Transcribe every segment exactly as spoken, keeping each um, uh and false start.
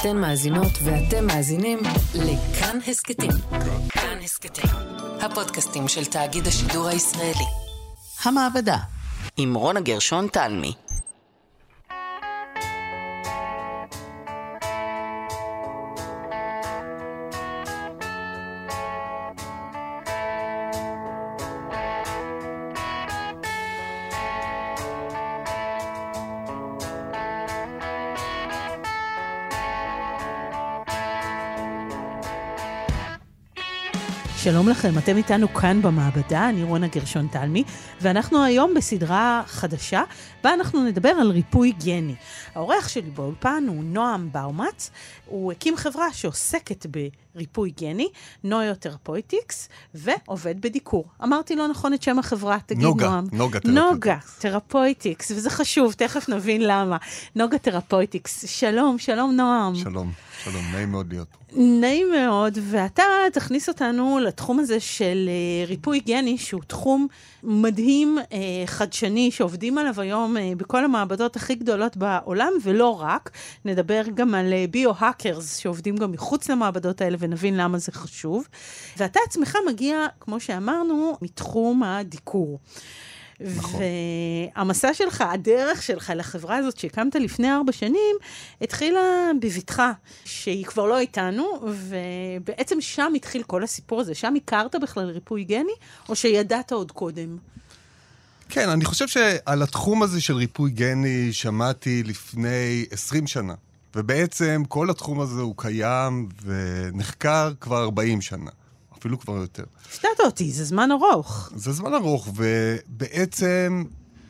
אתן מאזינות ואתם מאזינים לכאן הסקטים. כאן הסקטים, הפודקאסטים של תאגיד השידור הישראלי. המעבדה, עם רונה גרשון תלמי. שלום לכם, אתם איתנו כאן במעבדה, אני רונה גרשון תלמי, ואנחנו היום בסדרה חדשה, בה אנחנו נדבר על ריפוי גני. האורח שלי באולפן הוא נועם באומץ, הוא הקים חברה שעוסקת בריפוי גני, נויותרפויטיקס, ועובד בדיקור. אמרתי לא נכון את שם החברה, תגיד נוגה, נועם. נוגה תרפויטיקס. נוגה תרפויטיקס, וזה חשוב, תכף נבין למה. נוגה תרפויטיקס, שלום, שלום נועם. שלום, שלום, נעים מאוד להיות פה. נעים מאוד, ואתה תכניס אותנו לתחום הזה של uh, ריפוי גני, שהוא תחום מדהים, uh, חדשני, שעובדים עליו היום uh, בכל המעבדות הכי גדולות בעולם, ולא רק. נדבר גם על uh, ביו-האקרס, שעובדים גם מחוץ למעבדות האלה, ונבין למה זה חשוב. ואתה עצמך מגיע, כמו שאמרנו, מתחום הדיקור. נכון. והמסע שלך, הדרך שלך לחברה הזאת שהקמת לפני ארבע שנים, התחילה בביתך, שהיא כבר לא איתנו, ובעצם שם התחיל כל הסיפור הזה. שם הכרת בכלל ריפוי גני, או שידעת עוד קודם? כן, אני חושב שעל התחום הזה של ריפוי גני שמעתי לפני עשרים שנה. ובעצם כל התחום הזה הוא קיים ונחקר כבר ארבעים שנה. אפילו כבר יותר. הפתעת אותי, זה זמן ארוך. זה זמן ארוך, ובעצם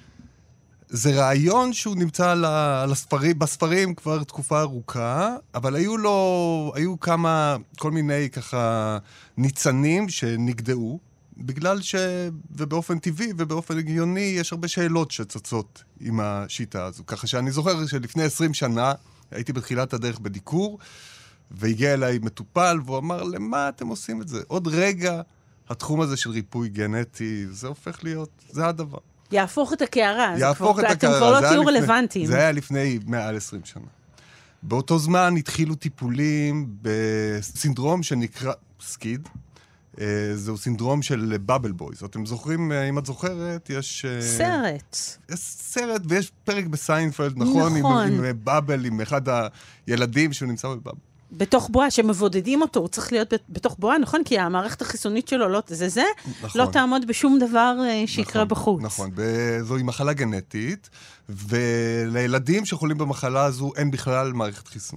זה רעיון שהוא נמצא על, ה, על הספרים, בספרים כבר תקופה ארוכה, אבל היו לו, היו כמה, כל מיני ככה ניצנים שנגדעו, בגלל ש... ובאופן טבעי ובאופן הגיוני יש הרבה שאלות שצצות עם השיטה הזו. ככה שאני זוכר שלפני עשרים שנה הייתי בתחילת הדרך בדיקור, והגיע אליי מטופל, והוא אמר, למה אתם עושים את זה? עוד רגע, התחום הזה של ריפוי גנטי, זה הופך להיות, זה הדבר. יהפוך את הקערה. יהפוך את הקערה. אתם כבר לא תהיו רלוונטיים. זה היה לפני מעל עשרים שנה. באותו זמן התחילו טיפולים בסינדרום שנקרא סקיד. זהו סינדרום של בבל בויז. אתם זוכרים, אם את זוכרת, יש... סרט. יש סרט, ויש פרק בסיינפלד, נכון? נכון. עם, עם בבל, עם אחד הילדים שהוא נמצא בבבל. בתוך בועה, שמבודדים אותו, הוא צריך להיות בתוך בועה, נכון? כי המערכת החיסונית שלו לא, זה זה, נכון. לא תעמוד בשום דבר שיקרה נכון, בחוץ. נכון, זוהי מחלה גנטית, ולילדים שחולים במחלה הזו אין בכלל מערכת חיסון.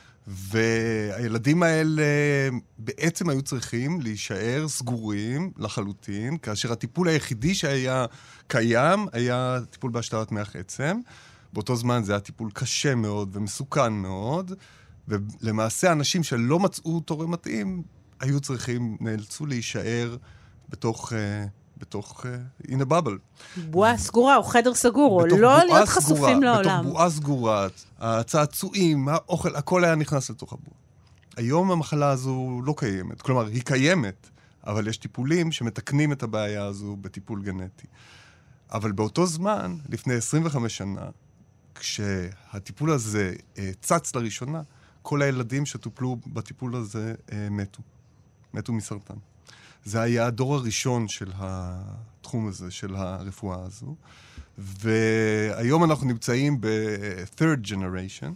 והילדים האלה בעצם היו צריכים להישאר סגורים לחלוטין, כאשר הטיפול היחידי שהיה קיים היה טיפול בהשתלת מח עצם. באותו זמן זה היה טיפול קשה מאוד ומסוכן מאוד, ולמעשה אנשים שלא מצאו תורם מתאים, היו צריכים, נאלצו להישאר בתוך, בתוך, in a bubble. בועה סגורה או חדר סגור, או לא להיות חשופים לעולם. בתוך בועה סגורה, הצעצועים, האוכל, הכל היה נכנס לתוך הבועה. היום המחלה הזו לא קיימת, כלומר, היא קיימת, אבל יש טיפולים שמתקנים את הבעיה הזו בטיפול גנטי. אבל באותו זמן, לפני עשרים וחמש שנה, כשהטיפול הזה צץ לראשונה, כל הילדים שטופלו בטיפול הזה אה, מתו. מתו מסרטן. זה היה הדור הראשון של התחום הזה, של הרפואה הזו. והיום אנחנו נמצאים ב-third generation,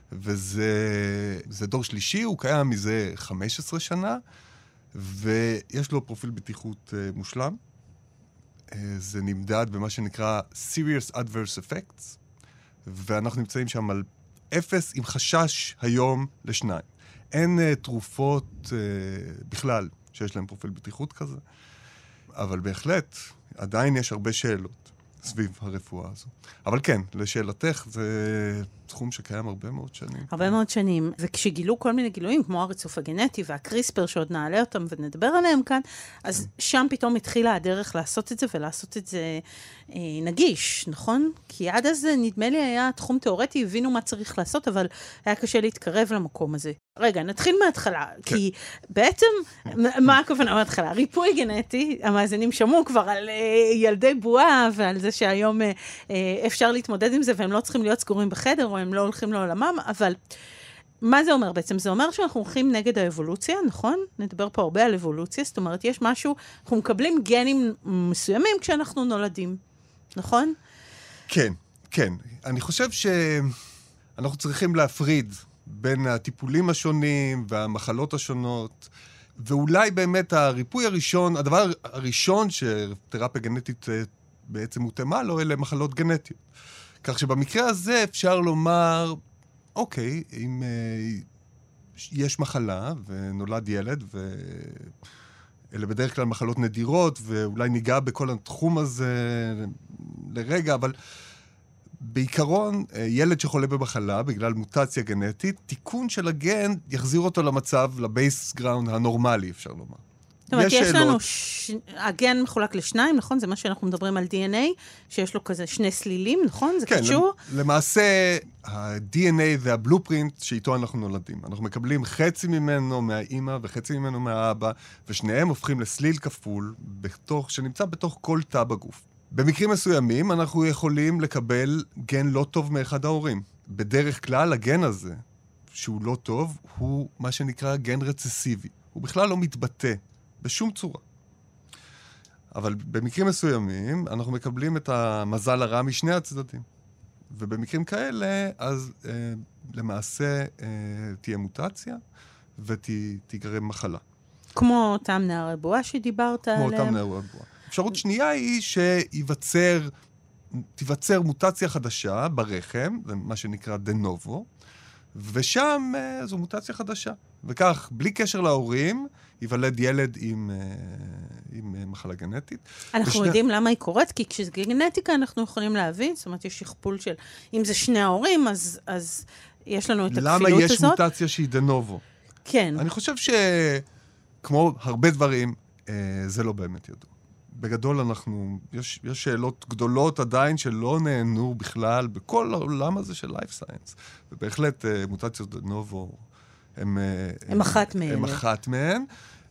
וזה דור שלישי, הוא קיים מזה חמש עשרה שנה, ויש לו פרופיל בטיחות אה, מושלם. אה, זה נמדד במה שנקרא serious adverse effects, ואנחנו נמצאים שם על אפס עם חשש היום לשניים. אין uh, תרופות uh, בכלל שיש להם פרופיל בטיחות כזה, אבל בהחלט עדיין יש הרבה שאלות סביב הרפואה הזו. אבל כן, לשאלתך, זה תחום שקיים הרבה מאוד שנים. הרבה מאוד שנים, וכשגילו כל מיני גילויים, כמו הריצוף הגנטי והקריספר, שעוד נעלה אותם ונדבר עליהם כאן, אז שם פתאום התחילה הדרך לעשות את זה, ולעשות את זה אה, נגיש, נכון? כי עד אז נדמה לי היה תחום תיאורטי, הבינו מה צריך לעשות, אבל היה קשה להתקרב למקום הזה. רגע, נתחיל מההתחלה, כן. כי בעצם, מה הכוונה מההתחלה? ריפוי גנטי, המאזינים שמעו כבר על אה, ילדי בועה, ועל זה שהיום אה, אפשר להתמודד עם זה, והם לא צריכים להיות סגורים בחדר, או הם לא הולכים לעולמם, אבל מה זה אומר בעצם? זה אומר שאנחנו הולכים נגד האבולוציה, נכון? נדבר פה הרבה על אבולוציה, זאת אומרת, יש משהו, אנחנו מקבלים גנים מסוימים כשאנחנו נולדים, נכון? כן, כן. אני חושב שאנחנו צריכים להפריד בין הטיפולים השונים והמחלות השונות, ואולי באמת הריפוי הראשון, הדבר הראשון שתרפיה גנטית בעצם מותאמה לו, אלה מחלות גנטיות. כך שבמקרה הזה אפשר לומר, אוקיי, אם uh, יש מחלה ונולד ילד, ואלה בדרך כלל מחלות נדירות, ואולי ניגע בכל התחום הזה לרגע, אבל בעיקרון, ילד שחולה במחלה, בגלל מוטציה גנטית, תיקון של הגן יחזיר אותו למצב, לבייס גראונד הנורמלי, אפשר לומר. זאת אומרת, יש לנו, ש... הגן מחולק לשניים, נכון? זה מה שאנחנו מדברים על די אן איי, שיש לו כזה שני סלילים, נכון? זה כן, קשור? למעשה, ה-די אן איי זה הבלופרינט שאיתו אנחנו נולדים. אנחנו מקבלים חצי ממנו מהאימא וחצי ממנו מהאבא, ושניהם הופכים לסליל כפול, בתוך, שנמצא בתוך כל תא בגוף. במקרים מסוימים אנחנו יכולים לקבל גן לא טוב מאחד ההורים. בדרך כלל הגן הזה, שהוא לא טוב, הוא מה שנקרא גן רצסיבי. הוא בכלל לא מתבטא בשום צורה. אבל במקרים מסוימים אנחנו מקבלים את המזל הרע משני הצדדים. ובמקרים כאלה, אז אה, למעשה אה, תהיה מוטציה ותיגרם מחלה. כמו אותם נערי בועה שדיברת כמו עליהם. כמו אותם נערי בועה. אפשרות שנייה היא שיווצר, תיווצר מוטציה חדשה ברחם, זה מה שנקרא דנובו, ושם אה, זו מוטציה חדשה. וכך, בלי קשר להורים, ייוולד ילד עם, עם מחלה גנטית. אנחנו ושני... יודעים למה היא קורית, כי כשזה גנטיקה אנחנו יכולים להבין, זאת אומרת, יש שכפול של, אם זה שני ההורים, אז, אז יש לנו את הכפילות הזאת. למה יש מוטציה שהיא דנובו? כן. אני חושב שכמו הרבה דברים, זה לא באמת ידוע. בגדול אנחנו, יש, יש שאלות גדולות עדיין שלא נהנו בכלל בכל העולם הזה של לייף סיינס. ובהחלט מוטציות דנובו הם, הם אחת מהן. הם אחת מהן.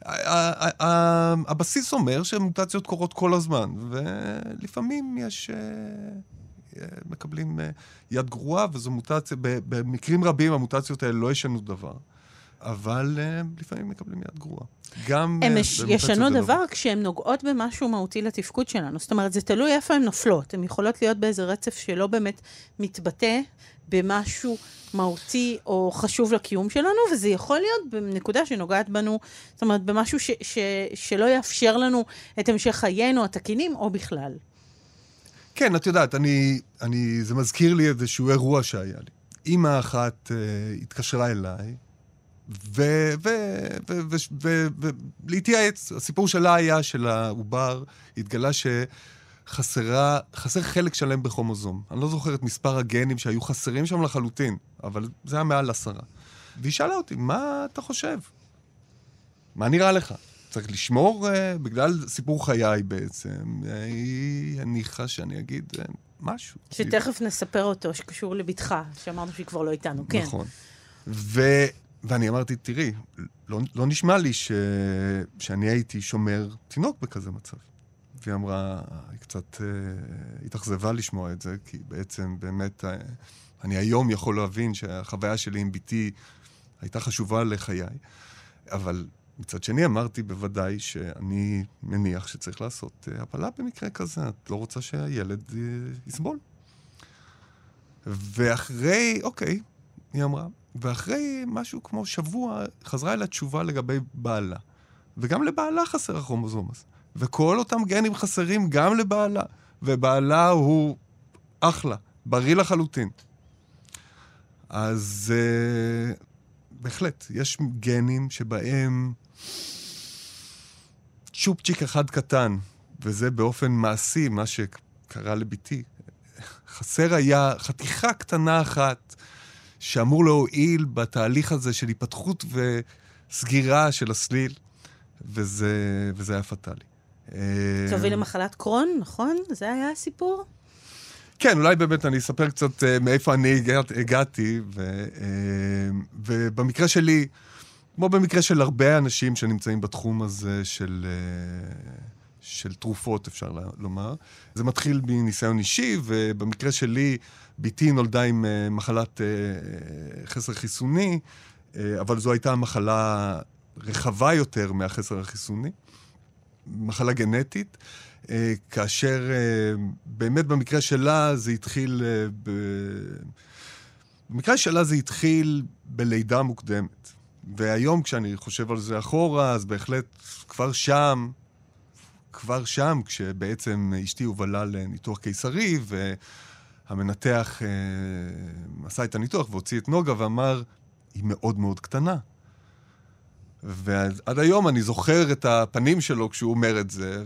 הבסיס אומר שמוטציות קורות כל הזמן, ולפעמים יש, מקבלים יד גרועה, וזו מוטציה, במקרים רבים המוטציות האלה לא ישנו דבר, אבל לפעמים מקבלים יד גרועה. הם ישנו דבר כשהן נוגעות במשהו מהותי לתפקוד שלנו. זאת אומרת, זה תלוי איפה הן נופלות. הן יכולות להיות באיזה רצף שלא באמת מתבטא במשהו מהותי או חשוב לקיום שלנו, וזה יכול להיות בנקודה שנוגעת בנו, זאת אומרת, במשהו ש- ש- שלא יאפשר לנו את המשך חיינו, התקינים, או בכלל. כן, את יודעת, אני, אני, זה מזכיר לי איזשהו אירוע שהיה לי. אמא אחת אה, התקשרה אליי, ולהתייעץ. הסיפור שלה היה של העובר, התגלה ש... חסרה, חסר חלק שלם בכרומוזום. אני לא זוכר את מספר הגנים שהיו חסרים שם לחלוטין, אבל זה היה מעל עשרה. והיא שאלה אותי, מה אתה חושב? מה נראה לך? צריך לשמור uh, בגלל סיפור חיי בעצם. היא הניחה שאני אגיד uh, משהו. שתכף נספר אותו, שקשור לביתך, שאמרנו שהיא כבר לא איתנו, כן. נכון. ו... ואני אמרתי, תראי, לא, לא נשמע לי ש... שאני הייתי שומר תינוק בכזה מצב. והיא אמרה, היא קצת אה, התאכזבה לשמוע את זה, כי בעצם באמת, אה, אני היום יכול להבין שהחוויה שלי עם ביתי הייתה חשובה לחיי, אבל מצד שני אמרתי בוודאי שאני מניח שצריך לעשות אה, הפלה במקרה כזה, את לא רוצה שהילד אה, יסבול. ואחרי, אוקיי, היא אמרה, ואחרי משהו כמו שבוע חזרה אל התשובה לגבי בעלה, וגם לבעלה חסר הכרומוזום הזה. וכל אותם גנים חסרים גם לבעלה, ובעלה הוא אחלה, בריא לחלוטין. אז uh, בהחלט, יש גנים שבהם צ'ופצ'יק אחד קטן, וזה באופן מעשי, מה שקרה לביתי. חסר היה חתיכה קטנה אחת, שאמור להועיל בתהליך הזה של היפתחות וסגירה של הסליל, וזה, וזה היה פטלי. תוביל למחלת קרון, נכון? זה היה הסיפור? כן, אולי באמת אני אספר קצת מאיפה אני הגעתי, ובמקרה שלי, כמו במקרה של הרבה אנשים שנמצאים בתחום הזה של של תרופות, אפשר לומר. זה מתחיל מניסיון אישי, ובמקרה שלי, ביתי נולדה עם מחלת חסר חיסוני, אבל זו הייתה מחלה רחבה יותר מהחסר החיסוני, מחלה גנטית, כאשר באמת במקרה שלה זה התחיל, במקרה שלה זה התחיל בלידה מוקדמת. והיום כשאני חושב על זה אחורה, אז בהחלט כבר שם, כבר שם, כשבעצם אשתי הובלה לניתוח קיסרי, והמנתח אה, עשה את הניתוח והוציא את נוגה ואמר, היא מאוד מאוד קטנה. ועד היום אני זוכר את הפנים שלו כשהוא אומר את זה,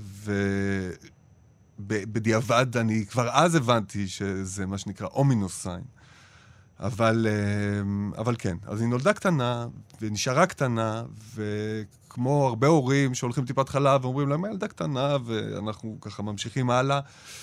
ובדיעבד אני כבר אז הבנתי שזה מה שנקרא אומינוס סיין. אבל, אבל כן, אז היא נולדה קטנה, ונשארה קטנה, וכמו הרבה הורים שהולכים טיפת חלב, ואומרים להם, ילדה קטנה, ואנחנו ככה ממשיכים הלאה.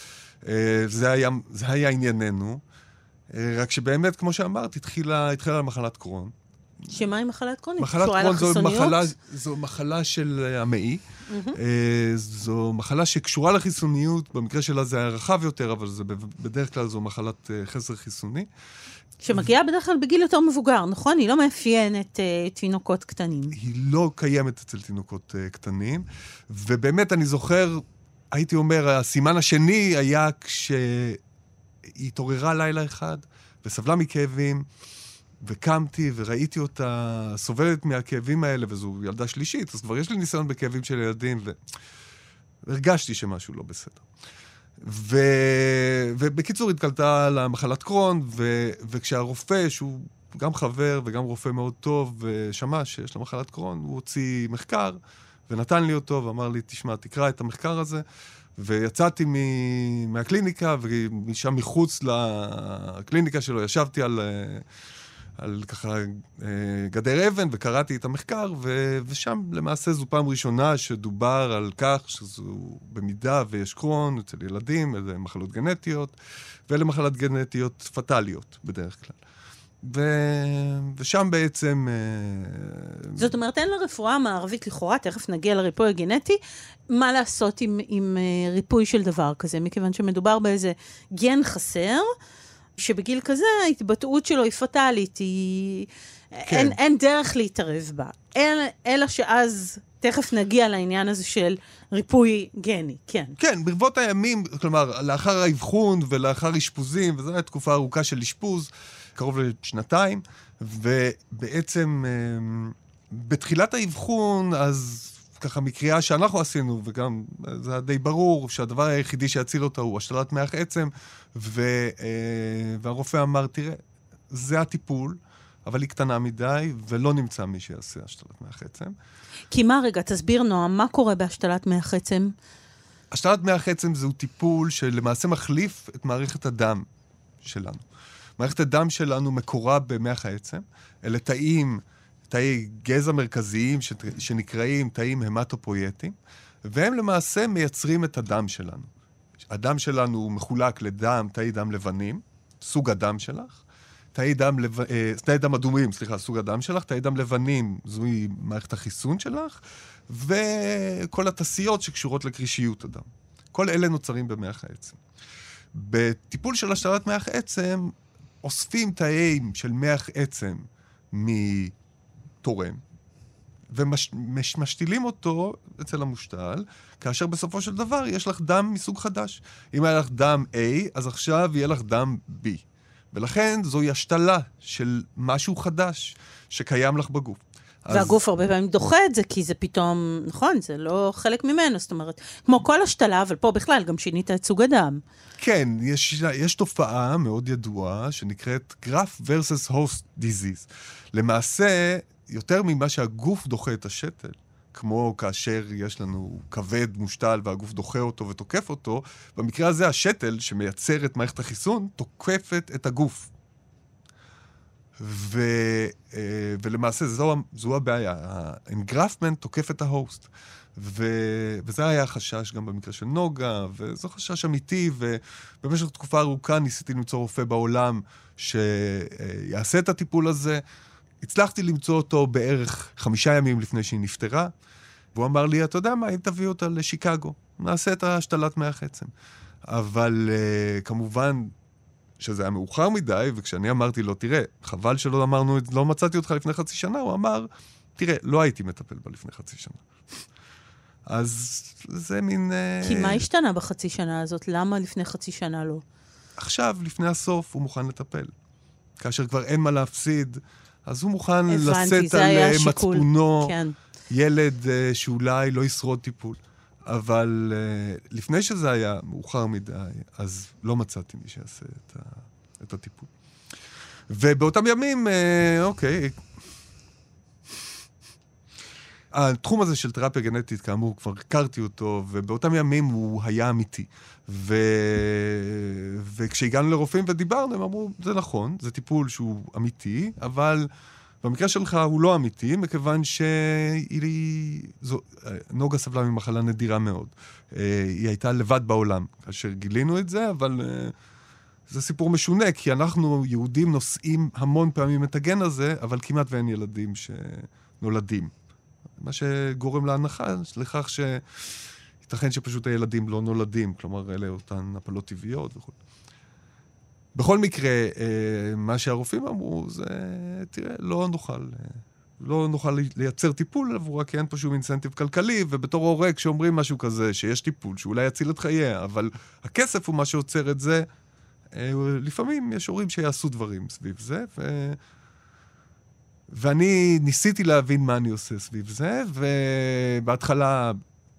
זה היה, זה היה ענייננו. רק שבאמת, כמו שאמרת, התחילה, התחילה מחלת קרון. שמה היא מחלת קרון? מחלת קרון זו מחלה, זו מחלה של המעי. Mm-hmm. זו מחלה שקשורה לחיסוניות, במקרה שלה זה היה רחב יותר, אבל זה בדרך כלל זו מחלת חסר חיסוני. שמגיעה בדרך כלל בגיל יותר מבוגר, נכון? היא לא מאפיינת uh, תינוקות קטנים. היא לא קיימת אצל תינוקות uh, קטנים, ובאמת אני זוכר, הייתי אומר, הסימן השני היה כשהיא התעוררה לילה אחד, וסבלה מכאבים, וקמתי וראיתי אותה סובלת מהכאבים האלה, וזו ילדה שלישית, אז כבר יש לי ניסיון בכאבים של ילדים, והרגשתי שמשהו לא בסדר. ו... ובקיצור התקלטה למחלת קרון, ו... וכשהרופא, שהוא גם חבר וגם רופא מאוד טוב, ושמע שיש לה מחלת קרון, הוא הוציא מחקר, ונתן לי אותו, ואמר לי, תשמע, תקרא את המחקר הזה, ויצאתי מ... מהקליניקה, ומשם מחוץ לקליניקה שלו, ישבתי על... על ככה גדר אבן, וקראתי את המחקר, ו... ושם למעשה זו פעם ראשונה שדובר על כך שזו במידה ויש קרון אצל ילדים, אלה מחלות גנטיות, ואלה מחלות גנטיות פטליות בדרך כלל. ו... ושם בעצם... זאת אומרת, אין לרפואה המערבית לכאורה, תכף נגיע לריפוי הגנטי, מה לעשות עם, עם ריפוי של דבר כזה, מכיוון שמדובר באיזה גן חסר, שבגיל כזה ההתבטאות שלו היא פטלית, היא... כן. אין, אין דרך להתערב בה. אל, אלא שאז תכף נגיע לעניין הזה של ריפוי גני, כן. כן, ברבות הימים, כלומר, לאחר האבחון ולאחר אשפוזים, וזו הייתה תקופה ארוכה של אשפוז, קרוב לשנתיים, ובעצם בתחילת האבחון, אז ככה מקריאה שאנחנו עשינו, וגם זה היה די ברור, שהדבר היחידי שיציל אותה הוא השתלת מח עצם, ו, והרופא אמר, תראה, זה הטיפול, אבל היא קטנה מדי, ולא נמצא מי שיעשה השתלת מח עצם. כי מה רגע, תסביר נועם, מה קורה בהשתלת מח עצם? השתלת מח עצם זהו טיפול שלמעשה מחליף את מערכת הדם שלנו. מערכת הדם שלנו מקורה במח העצם, אלה תאים, תאי גזע מרכזיים שנקראים תאים המטופויטיים, והם למעשה מייצרים את הדם שלנו. הדם שלנו הוא מחולק לדם, תאי דם לבנים, סוג הדם שלך, תאי דם, לב... תאי דם אדומים, סליחה, סוג הדם שלך, תאי דם לבנים, זוהי מערכת החיסון שלך, וכל התעשיות שקשורות לקרישיות הדם. כל אלה נוצרים במח העצם. בטיפול של השתלת מח עצם, אוספים תאים של מח עצם מתורם, ומשתילים אותו אצל המושתל, כאשר בסופו של דבר יש לך דם מסוג חדש. אם היה לך דם A, אז עכשיו יהיה לך דם B. ולכן זוהי השתלה של משהו חדש שקיים לך בגוף. והגוף הרבה פעמים דוחה את זה, כי זה פתאום, נכון, זה לא חלק ממנו, זאת אומרת, כמו כל השתלה, אבל פה בכלל גם שינית את סוג הדם. כן, יש, יש תופעה מאוד ידועה, שנקראת Graft versus Host Disease. למעשה, יותר ממה שהגוף דוחה את השתל, כמו כאשר יש לנו כבד מושתל והגוף דוחה אותו ותוקף אותו, במקרה הזה השתל שמייצר את מערכת החיסון, תוקפת את הגוף. ו, ולמעשה זו, זו הבעיה. האנגרפמנט תוקף את ההוסט. ו, וזה היה החשש גם במקרה של נוגה, וזו חשש אמיתי, ובמשך תקופה ארוכה ניסיתי למצוא רופא בעולם שיעשה את הטיפול הזה. הצלחתי למצוא אותו בערך חמישה ימים לפני שהיא נפטרה, והוא אמר לי, אתה יודע מה, אם תביא אותה לשיקגו. נעשה את השתלת מח עצם. אבל uh, כמובן שזה היה מאוחר מדי, וכשאני אמרתי לו, תראה, חבל שלא אמרנו, לא מצאתי אותך לפני חצי שנה, הוא אמר, תראה, לא הייתי מטפל בה לפני חצי שנה. אז זה מין... כי מה השתנה בחצי שנה הזאת? למה לפני חצי שנה לא? עכשיו, לפני הסוף, הוא מוכן לטפל. כאשר כבר אין מה להפסיד, אז הוא מוכן לשאת על מצפונו כן. ילד uh, שאולי לא ישרוד טיפול. אבל uh, לפני שזה היה מאוחר מדי, אז לא מצאתי מי שיעשה את, ה, את הטיפול. ובאותם ימים, uh, אוקיי, התחום הזה של תרפיה גנטית, כאמור, כבר הכרתי אותו, ובאותם ימים הוא היה אמיתי. ו... וכשהגענו לרופאים ודיברנו, הם אמרו, זה נכון, זה טיפול שהוא אמיתי, אבל במקרה שלך הוא לא אמיתי, מכיוון שהיא... זו... נוגה סבלה ממחלה נדירה מאוד. היא הייתה לבד בעולם, כאשר גילינו את זה, אבל זה סיפור משונה, כי אנחנו יהודים נושאים המון פעמים את הגן הזה, אבל כמעט ואין ילדים שנולדים. מה שגורם להנחה, לכך שייתכן שפשוט הילדים לא נולדים, כלומר, אלה אותן הפלות טבעיות וכו'. בכל מקרה, מה שהרופאים אמרו, זה, תראה, לא נוכל, לא נוכל לייצר טיפול עבורה, כי אין פה שום אינסנטיב כלכלי, ובתור הורה, כשאומרים משהו כזה, שיש טיפול, שאולי יציל את חייה, אבל הכסף הוא מה שעוצר את זה, לפעמים יש הורים שיעשו דברים סביב זה, ו... ואני ניסיתי להבין מה אני עושה סביב זה, ובהתחלה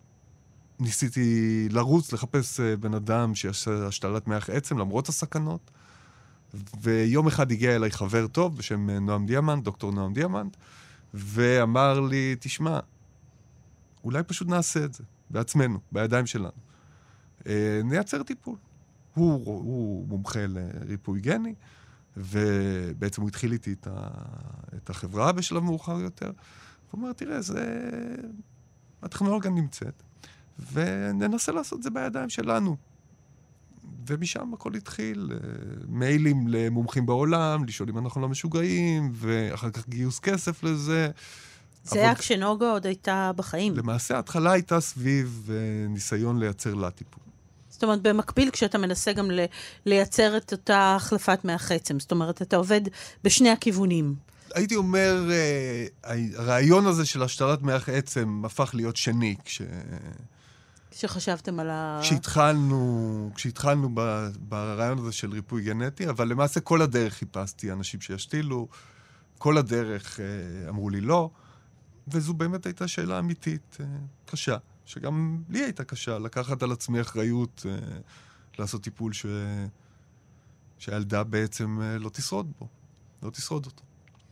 ניסיתי לרוץ, לחפש בן אדם שיש השתלת מח עצם, למרות הסכנות. ויום אחד הגיע אליי חבר טוב בשם נועם דיאמנט, דוקטור נועם דיאמנט, ואמר לי, תשמע, אולי פשוט נעשה את זה, בעצמנו, בידיים שלנו. נייצר טיפול. הוא, הוא מומחה לריפוי גני, ובעצם הוא התחיל איתי את, ה... את החברה בשלב מאוחר יותר. הוא אומר, תראה, זה... הטכנולוגיה נמצאת, וננסה לעשות את זה בידיים שלנו. ומשם הכל התחיל, מיילים למומחים בעולם, לשאול אם אנחנו לא משוגעים, ואחר כך גיוס כסף לזה. זה היה כשנוגה עוד הייתה בחיים. למעשה, ההתחלה הייתה סביב ניסיון לייצר לה טיפול. זאת אומרת, במקביל, כשאתה מנסה גם לייצר את אותה החלפת מח עצם, זאת אומרת, אתה עובד בשני הכיוונים. הייתי אומר, הרעיון הזה של השתלת מח עצם הפך להיות שני, כש... כשחשבתם על ה... כשהתחלנו, כשהתחלנו ב, ברעיון הזה של ריפוי גנטי, אבל למעשה כל הדרך חיפשתי אנשים שישתילו, כל הדרך אמרו לי לא, וזו באמת הייתה שאלה אמיתית קשה, שגם לי הייתה קשה, לקחת על עצמי אחריות, לעשות טיפול ש... שהילדה בעצם לא תשרוד בו, לא תשרוד אותו.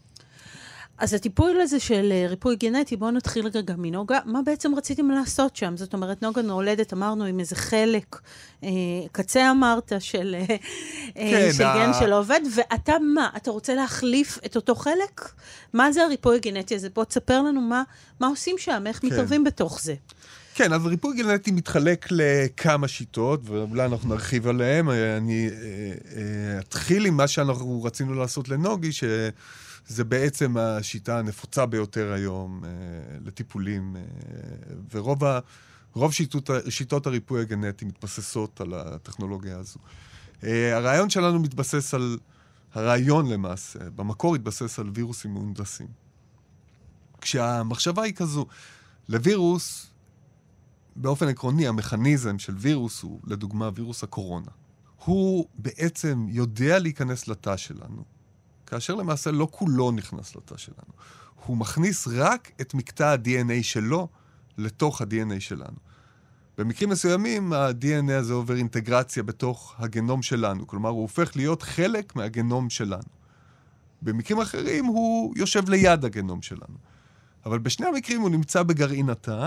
אז הטיפול הזה של ריפוי גנטי, בואו נתחיל רגע מנוגה, מה בעצם רציתם לעשות שם? זאת אומרת, נוגה נולדת, אמרנו, עם איזה חלק, אה, קצה אמרת, של, אה, כן, של ה... גן שלא עובד, ואתה מה? אתה רוצה להחליף את אותו חלק? מה זה הריפוי הגנטי הזה? בוא תספר לנו מה, מה עושים שם, איך כן. מתערבים בתוך זה. כן, אז ריפוי גנטי מתחלק לכמה שיטות, ואולי אנחנו נרחיב עליהם. אני אה, אה, אתחיל עם מה שאנחנו רצינו לעשות לנוגי, ש... זה בעצם השיטה הנפוצה ביותר היום אה, לטיפולים, אה, ורוב ה, רוב שיטות, שיטות הריפוי הגנטי מתבססות על הטכנולוגיה הזו. אה, הרעיון שלנו מתבסס על, הרעיון למעשה, במקור התבסס על וירוסים מהונדסים. כשהמחשבה היא כזו, לווירוס, באופן עקרוני, המכניזם של וירוס הוא, לדוגמה, וירוס הקורונה. הוא בעצם יודע להיכנס לתא שלנו, כאשר למעשה לא כולו נכנס לתא שלנו. הוא מכניס רק את מקטע ה-די אן איי שלו לתוך ה-די אן איי שלנו. במקרים מסוימים, ה-די אן איי הזה עובר אינטגרציה בתוך הגנום שלנו, כלומר, הוא הופך להיות חלק מהגנום שלנו. במקרים אחרים, הוא יושב ליד הגנום שלנו. אבל בשני המקרים הוא נמצא בגרעין התא,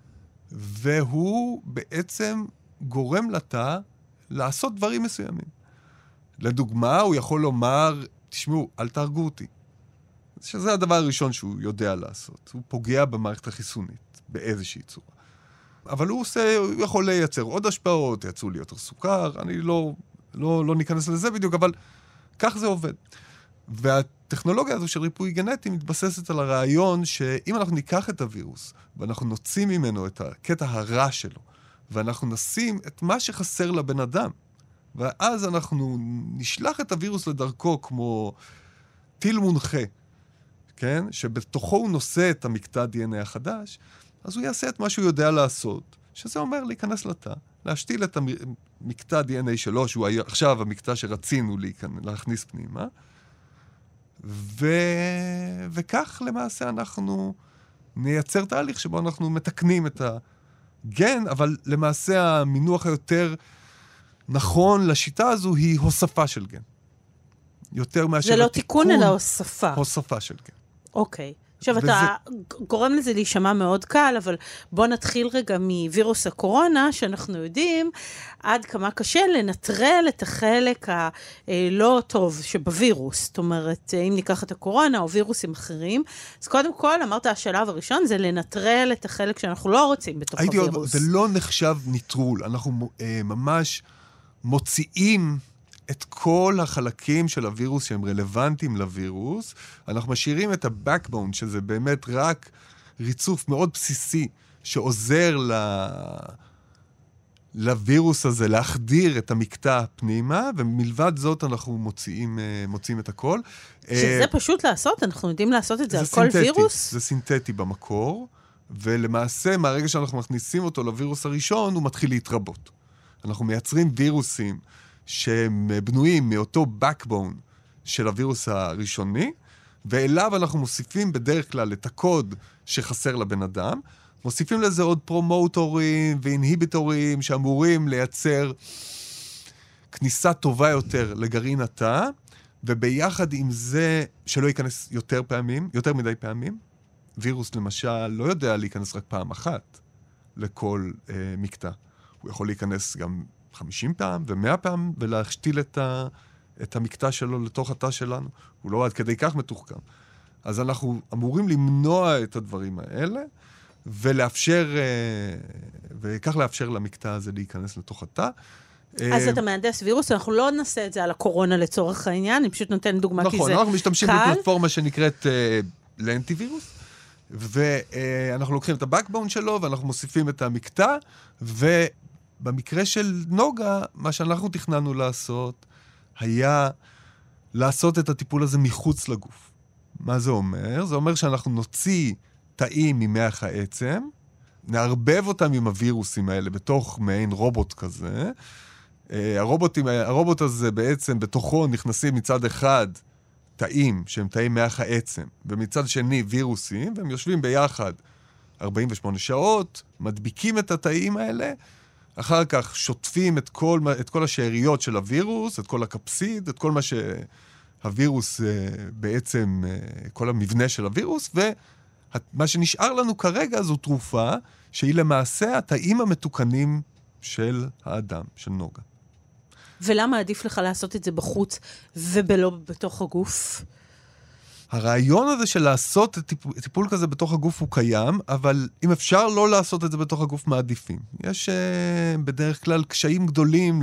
והוא בעצם גורם לתא לעשות דברים מסוימים. לדוגמה, הוא יכול לומר, תשמעו, אל תהרגו אותי. שזה הדבר הראשון שהוא יודע לעשות. הוא פוגע במערכת החיסונית, באיזושהי צורה. אבל הוא עושה, הוא יכול לייצר עוד השפעות, יצאו לי יותר סוכר, אני לא, לא, לא ניכנס לזה בדיוק, אבל כך זה עובד. והטכנולוגיה הזו של ריפוי גנטי מתבססת על הרעיון שאם אנחנו ניקח את הווירוס, ואנחנו נוציא ממנו את הקטע הרע שלו, ואנחנו נשים את מה שחסר לבן אדם. ואז אנחנו נשלח את הווירוס לדרכו כמו טיל מונחה, כן? שבתוכו הוא נושא את המקטע די אן איי החדש, אז הוא יעשה את מה שהוא יודע לעשות, שזה אומר להיכנס לתא, להשתיל את המקטע די אן איי שלו, שהוא עכשיו המקטע שרצינו להכניס פנימה, ו... וכך למעשה אנחנו נייצר תהליך שבו אנחנו מתקנים את הגן, אבל למעשה המינוח היותר נכון לשיטה הזו היא הוספה של גן. יותר מאשר זה לא התיקון, תיקון, אלא הוספה. הוספה של גן. אוקיי. עכשיו, וזה... אתה גורם לזה להישמע מאוד קל, אבל בוא נתחיל רגע מווירוס הקורונה, שאנחנו יודעים עד כמה קשה לנטרל את החלק הלא טוב שבווירוס. זאת אומרת, אם ניקח את הקורונה או וירוסים אחרים, אז קודם כל, אמרת, השלב הראשון זה לנטרל את החלק שאנחנו לא רוצים בתוך הווירוס. עוד, זה לא נחשב ניטרול. אנחנו אה, ממש מוציאים את כל החלקים של הווירוס שהם רלוונטיים לווירוס, אנחנו משאירים את ה-backbone, שזה באמת רק ריצוף מאוד בסיסי, שעוזר ל... לווירוס הזה להחדיר את המקטע פנימה, ומלבד זאת אנחנו מוציאים, מוציאים את הכל. שזה פשוט לעשות? אנחנו יודעים לעשות את זה, זה על כל וירוס? זה סינתטי במקור, ולמעשה מהרגע שאנחנו מכניסים אותו לווירוס הראשון, הוא מתחיל להתרבות. אנחנו מייצרים וירוסים, שהם בנויים מאותו backbone של הווירוס הראשוני, ואליו אנחנו מוסיפים בדרך כלל את הקוד שחסר לבן אדם, מוסיפים לזה עוד פרומוטורים ואינהיביטורים שאמורים לייצר כניסה טובה יותר לגרעין התא, וביחד עם זה שלא ייכנס יותר פעמים, יותר מדי פעמים. וירוס למשל לא יודע להיכנס רק פעם אחת לכל אה, מקטע. הוא יכול להיכנס גם חמישים פעם ומאה פעם, ולהשתיל את, ה, את המקטע שלו לתוך התא שלנו. הוא לא עד כדי כך מתוחכם. אז אנחנו אמורים למנוע את הדברים האלה, ולאפשר, וכך לאפשר למקטע הזה להיכנס לתוך התא. אז אתה מהנדס וירוס, אנחנו לא נעשה את זה על הקורונה לצורך העניין, אני פשוט נותן דוגמה כי זה קל. נכון, אנחנו משתמשים בפלטפורמה שנקראת לאנטיווירוס, ואנחנו לוקחים את הבקבון שלו, ואנחנו מוסיפים את המקטע, ובמקרה של נוגה, מה שאנחנו תכננו לעשות, היה לעשות את הטיפול הזה מחוץ לגוף. מה זה אומר? זה אומר שאנחנו נוציא תאים ממח העצם, נערבב אותם עם הווירוסים האלה בתוך מעין רובוט כזה. הרובוטים, הרובוט הזה בעצם בתוכו נכנסים מצד אחד תאים שהם תאי מח העצם, ומצד שני וירוסים, והם יושבים ביחד ארבעים ושמונה שעות, מדביקים את התאים האלה, אחר כך שוטפים את כל, את כל השאריות של הווירוס, את כל הקפסיד, את כל מה שהווירוס בעצם, כל המבנה של הווירוס, ו... מה שנשאר לנו כרגע זו תרופה, שהיא למעשה התאים המתוקנים של האדם, של נוגה. ולמה עדיף לך לעשות את זה בחוץ ובלא בתוך הגוף? הרעיון הזה של לעשות טיפול, טיפול כזה בתוך הגוף הוא קיים, אבל אם אפשר לא לעשות את זה בתוך הגוף, מעדיפים. יש uh, בדרך כלל קשיים גדולים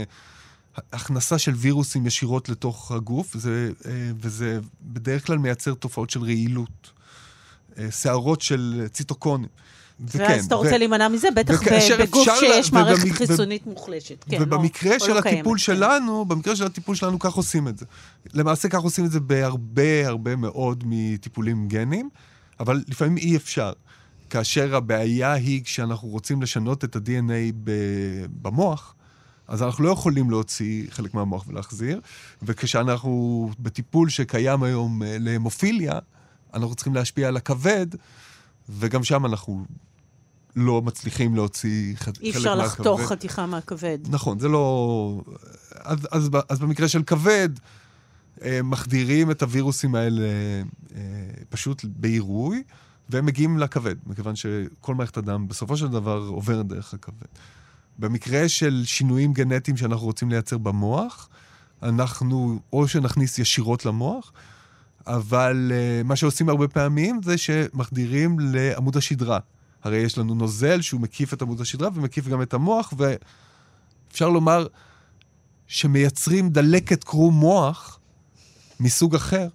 להכנסה של וירוסים ישירות לתוך הגוף, זה, uh, וזה בדרך כלל מייצר תופעות של רעילות. שערות של ציטוקונים. ואז אתה רוצה להימנע מזה, בטח בגוף שיש מערכת חיסונית מוחלשת. ובמקרה של הטיפול שלנו, במקרה של הטיפול שלנו, כך עושים את זה. למעשה כך עושים את זה בהרבה, הרבה מאוד מטיפולים גנים, אבל לפעמים אי אפשר. כאשר הבעיה היא, כשאנחנו רוצים לשנות את ה-די אן איי במוח, אז אנחנו לא יכולים להוציא חלק מהמוח ולהחזיר, וכשאנחנו בטיפול שקיים היום להמופיליה, אנחנו צריכים להשפיע על הכבד, וגם שם אנחנו לא מצליחים להוציא חלק מהכבד. אי אפשר לחתוך חתיכה מהכבד. נכון, זה לא... אז, אז, אז במקרה של כבד, מחדירים את הווירוסים האלה פשוט בעירוי, והם מגיעים לכבד, מכיוון שכל מערכת הדם בסופו של דבר עובר דרך הכבד. במקרה של שינויים גנטיים שאנחנו רוצים לייצר במוח, אנחנו או שנכניס ישירות למוח, אבל uh, מה שעושים הרבה פעמים זה שמחדירים לעמוד השדרה. הרי יש לנו נוזל שהוא מקיף את עמוד השדרה ומקיף גם את המוח, ואפשר לומר שמייצרים דלקת קרום מוח מסוג אחר,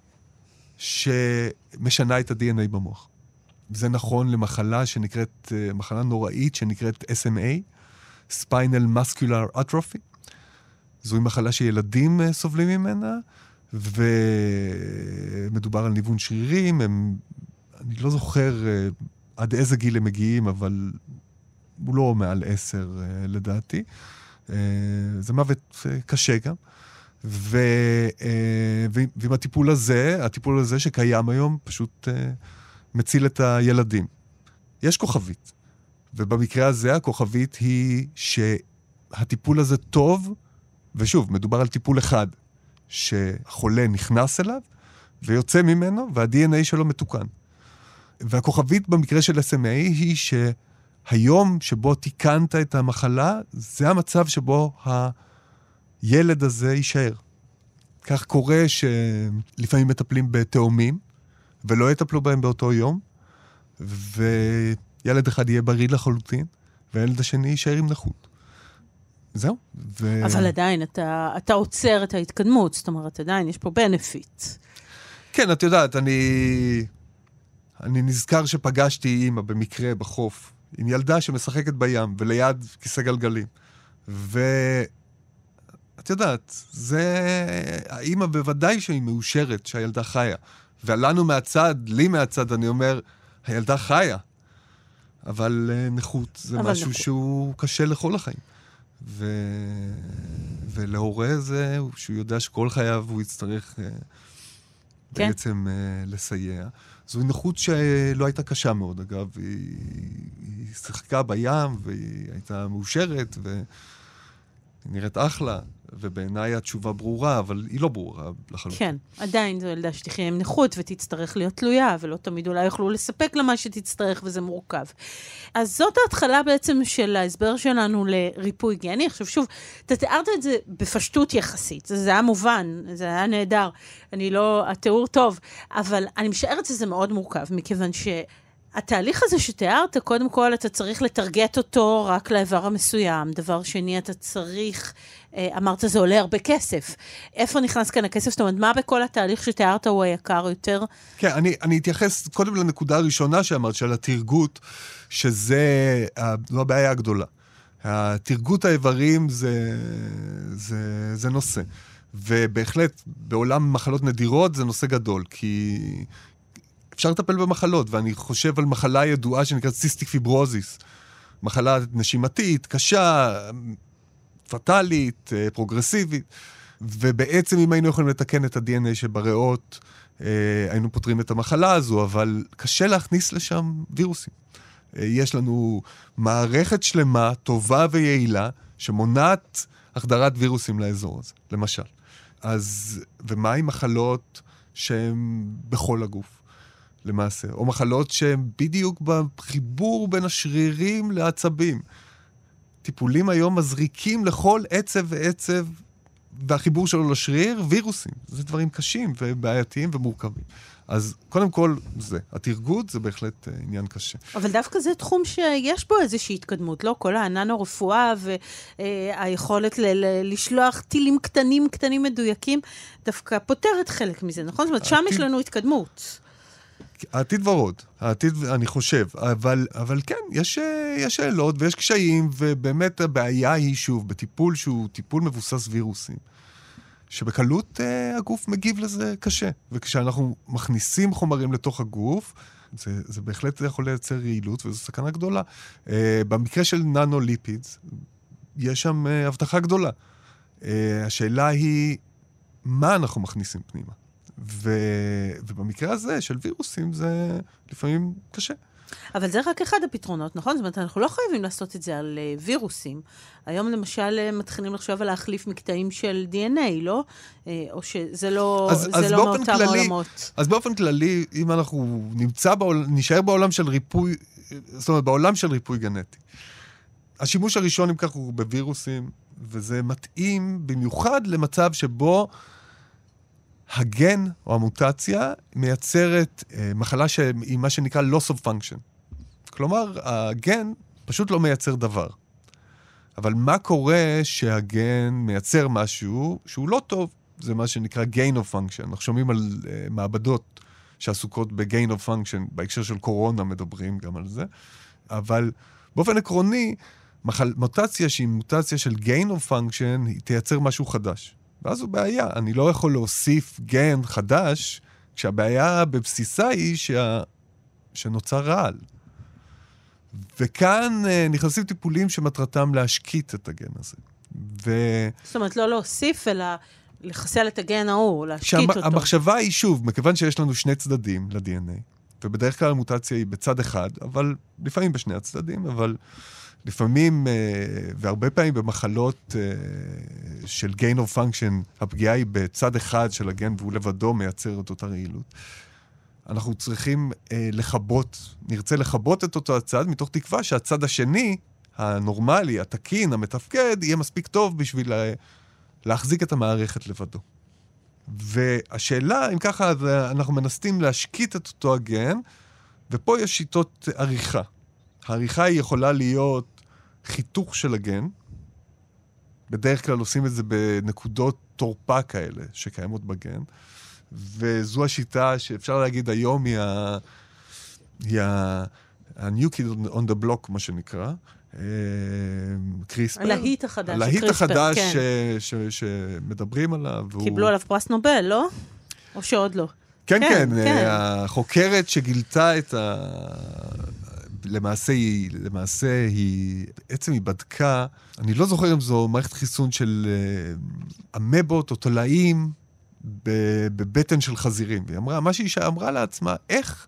שמשנה את ה-די אן איי במוח. זה נכון למחלה שנקראת, מחלה נוראית שנקראת אס אם איי, ספיינל מסקולר אטרופי. זוהי מחלה שילדים סובלים ממנה, ומדובר על ניוון שרירים, הם, אני לא זוכר עד איזה גיל הם מגיעים, אבל הוא לא מעל עשר לדעתי. זה מוות קשה גם. ו, ועם הטיפול הזה, הטיפול הזה שקיים היום, פשוט מציל את הילדים. יש כוכבית, ובמקרה הזה הכוכבית היא שהטיפול הזה טוב, ושוב, מדובר על טיפול אחד, שהחולה נכנס אליו, ויוצא ממנו, וה-די אן איי שלו מתוקן. והכוכבית במקרה של אס אם איי היא שהיום שבו תיקנת את המחלה, זה המצב שבו הילד הזה יישאר. כך קורה שלפעמים מטפלים בתאומים, ולא יטפלו בהם באותו יום, וילד אחד יהיה בריא לחלוטין, והילד השני יישאר עם נכות. זהו. ו... אבל עדיין, אתה, אתה עוצר את ההתקדמות, זאת אומרת, עדיין יש פה בנפיט. כן, את יודעת, אני, אני נזכר שפגשתי אמא במקרה בחוף, עם ילדה שמשחקת בים, וליד כיסא גלגלים. ואת יודעת, זה, האמא בוודאי שהיא מאושרת שהילדה חיה. ולנו מהצד, לי מהצד, אני אומר, הילדה חיה. אבל נכות זה אבל משהו נכות. שהוא קשה לכל החיים. ו... ולהורה זה שהוא יודע שכל חייו הוא יצטרך כן. בעצם לסייע. זו נכות שלא הייתה קשה מאוד, אגב. היא, היא שיחקה בים והיא הייתה מאושרת והיא נראית אחלה. ובעיניי התשובה ברורה, אבל היא לא ברורה לחלוטין. כן, עדיין זו ילדה שתחיה עם נכות ותצטרך להיות תלויה, ולא תמיד אולי יוכלו לספק למה שתצטרך, וזה מורכב. אז זאת ההתחלה בעצם של ההסבר שלנו לריפוי גני. עכשיו שוב, אתה תיארת את זה בפשטות יחסית, זה היה מובן, זה היה נהדר, אני לא, התיאור טוב, אבל אני משערת שזה מאוד מורכב, מכיוון ש... התהליך הזה שתיארת, קודם כל אתה צריך לטרגט אותו רק לאיבר המסוים. דבר שני, אתה צריך, אמרת זה עולה הרבה כסף. איפה נכנס כאן הכסף? זאת אומרת, מה בכל התהליך שתיארת הוא היקר יותר? כן, אני, אני אתייחס קודם לנקודה הראשונה שאמרת, של התרגות, שזה לא הבעיה הגדולה. התרגות האיברים זה, זה, זה נושא. ובהחלט, בעולם מחלות נדירות זה נושא גדול, כי... אפשר לטפל במחלות, ואני חושב על מחלה ידועה שנקראת סיסטיק פיברוזיס. מחלה נשימתית, קשה, פטלית, פרוגרסיבית, ובעצם אם היינו יכולים לתקן את ה-די אן איי שבריאות, היינו פותרים את המחלה הזו, אבל קשה להכניס לשם וירוסים. יש לנו מערכת שלמה, טובה ויעילה, שמונעת החדרת וירוסים לאזור הזה, למשל. אז, ומה עם מחלות שהן בכל הגוף? למעשה, או מחלות שהן בדיוק בחיבור בין השרירים לעצבים. טיפולים היום מזריקים לכל עצב ועצב, והחיבור שלו לשריר, וירוסים. זה דברים קשים ובעייתיים ומורכבים. אז קודם כל זה, התרגות זה בהחלט עניין קשה. אבל דווקא זה תחום שיש בו איזושהי התקדמות, לא? כל הננו-רפואה והיכולת ל- לשלוח טילים קטנים, קטנים מדויקים, דווקא פותרת חלק מזה, נכון? זאת אומרת, שם יש לנו התקדמות. העתיד ורוד, העתיד אני חושב, אבל, אבל כן, יש, יש שאלות ויש קשיים, ובאמת הבעיה היא שוב, בטיפול שהוא טיפול מבוסס וירוסים, שבקלות אה, הגוף מגיב לזה קשה, וכשאנחנו מכניסים חומרים לתוך הגוף, זה, זה בהחלט יכול לייצר יעילות, וזו סכנה גדולה. אה, במקרה של ננו-ליפידס, יש שם אה, הבטחה גדולה. אה, השאלה היא, מה אנחנו מכניסים פנימה? ו... ובמקרה הזה של וירוסים זה לפעמים קשה. אבל זה רק אחד הפתרונות, נכון? זאת אומרת, אנחנו לא חייבים לעשות את זה על uh, וירוסים. היום למשל מתחילים לחשוב על להחליף מקטעים של די אן איי, לא? Uh, או שזה לא, אז, זה אז לא מאותם כללי, העולמות. אז באופן כללי, אם אנחנו נמצא בעול... נשאר בעולם של ריפוי, זאת אומרת, בעולם של ריפוי גנטי. השימוש הראשון, אם כך, הוא בווירוסים, וזה מתאים במיוחד למצב שבו הגן או המוטציה מייצרת אה, מחלה שהיא מה שנקרא loss of function. כלומר, הגן פשוט לא מייצר דבר. אבל מה קורה שהגן מייצר משהו שהוא לא טוב? זה מה שנקרא gain of function. אנחנו שומעים על אה, מעבדות שעסוקות ב-gain of function, בהקשר של קורונה מדברים גם על זה. אבל באופן עקרוני, מחל... מוטציה שהיא מוטציה של gain of function, היא תייצר משהו חדש. ואז זו בעיה. אני לא יכול להוסיף gain חדש, כשהבעיה בבסיסה היא שה... שנוצר רעל. וכאן נכנסים טיפולים שמטרתם להשקיט את הגן הזה. ו... זאת אומרת, לא להוסיף, אלא לחסל את הגן ההוא, להשקיט אותו. המחשבה היא שוב, מכיוון שיש לנו שני צדדים ל-די אן איי, ובדרך כלל המוטציה היא בצד אחד, אבל לפעמים בשני הצדדים, אבל לפעמים, והרבה פעמים במחלות של gain of function, הפגיעה היא בצד אחד של הגן, והוא לבדו מייצר את אותה רעילות. אנחנו צריכים לחבות, נרצה לחבות את אותו הצד, מתוך תקווה שהצד השני, הנורמלי, התקין, המתפקד, יהיה מספיק טוב בשביל להחזיק את המערכת לבדו. והשאלה, אם ככה, אנחנו מנסים להשקיט את אותו הגן, ופה יש שיטות עריכה. העריכה היא יכולה להיות חיתוך של הגן, בדרך כלל עושים את זה בנקודות תורפה כאלה, שקיימות בגן, וזו השיטה שאפשר להגיד היום היא ה... היא ה... ה-new kid on the block, מה שנקרא. קריספר. הלהיט החדש. הלהיט החדש שמדברים עליו. קיבלו עליו פרס נובל, לא? או שעוד לא? כן, כן. החוקרת שגילתה את ה... למעשה היא, למעשה היא, בעצם היא בדקה, אני לא זוכר אם זו מערכת חיסון של אמבות או תולעים בבטן של חזירים. והיא אמרה, מה שהיא אמרה לעצמה, איך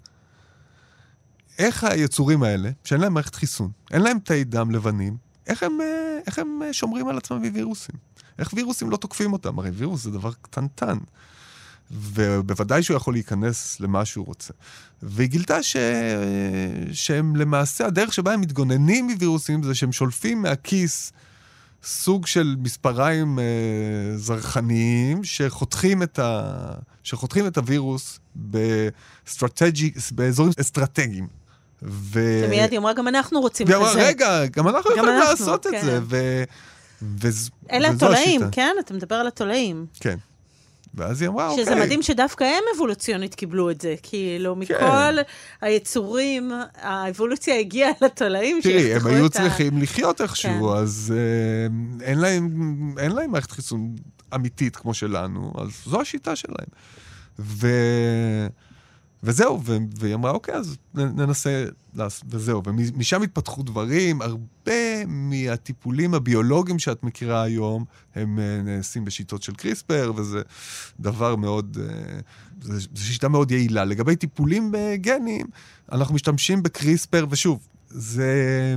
איך היצורים האלה, שאין להם מערכת חיסון, אין להם תאי דם לבנים, איך הם, איך הם שומרים על עצמם מווירוסים? איך וירוסים לא תוקפים אותם? הרי וירוס זה דבר קטנטן, ובוודאי שהוא יכול להיכנס למה שהוא רוצה. והיא גילתה ש... שהם למעשה, הדרך שבה הם מתגוננים מווירוסים, זה שהם שולפים מהכיס סוג של מספריים אה, זרחניים, שחותכים את, ה... שחותכים את הווירוס בסטרטג'י... באזורים אסטרטגיים. ו... ומיד היא אמרה, גם אנחנו רוצים את זה. רגע, גם אנחנו גם יכולים אנחנו, לעשות כן. את זה. ו... ו... אלה התולעים, כן? אתה מדבר על התולעים. כן. ואז היא אמרה, אוקיי. שזה מדהים שדווקא הם אבולוציונית קיבלו את זה, כאילו, מכל היצורים, האבולוציה הגיעה לתולעים. תראי, הם היו צריכים לחיות איכשהו, אז אין להם מערכת חיסון אמיתית כמו שלנו, אז זו השיטה שלהם. וזהו, והיא אמרה, אוקיי, אז ננסה, וזהו. ומשם התפתחו דברים, הרבה מהטיפולים הביולוגיים שאת מכירה היום, הם נעשים בשיטות של קריספר, וזה דבר מאוד, זו שיטה מאוד יעילה. לגבי טיפולים בגנים, אנחנו משתמשים בקריספר, ושוב, זה,